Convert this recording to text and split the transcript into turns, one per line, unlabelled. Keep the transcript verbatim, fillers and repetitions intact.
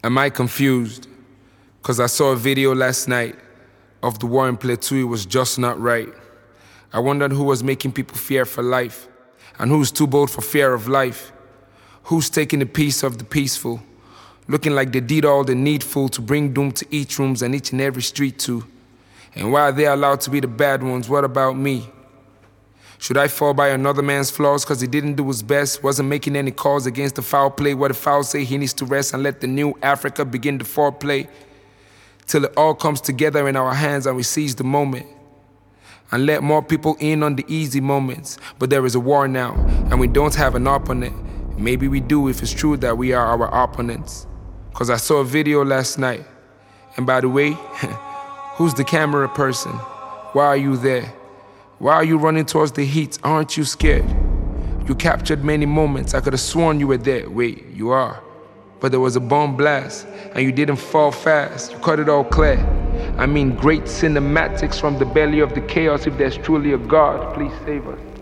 Am I confused? Cause I saw a video last night of the war in Plateau. It was just not right. I wondered who was making people fear for life, and who's too bold for fear of life. Who's taking the peace of the peaceful, looking like they did all the needful to bring doom to each rooms and each and every street too. And why are they allowed to be the bad ones? What about me? Should I fall by another man's flaws cause he didn't do his best, wasn't making any calls against the foul play? What if foul say he needs to rest and let the new Africa begin the foreplay? Till it all comes together in our hands and we seize the moment and let more people in on the easy moments. But there is a war now and we don't have an opponent. Maybe we do if it's true that we are our opponents. Cause I saw a video last night, and by the way, who's the camera person? Why are you there? Why are you running towards the heat? Aren't you scared? You captured many moments. I could have sworn you were there. Wait, you are. But there was a bomb blast, and you didn't fall fast. You cut it all clear. I mean, great cinematics from the belly of the chaos. If there's truly a God, please save us.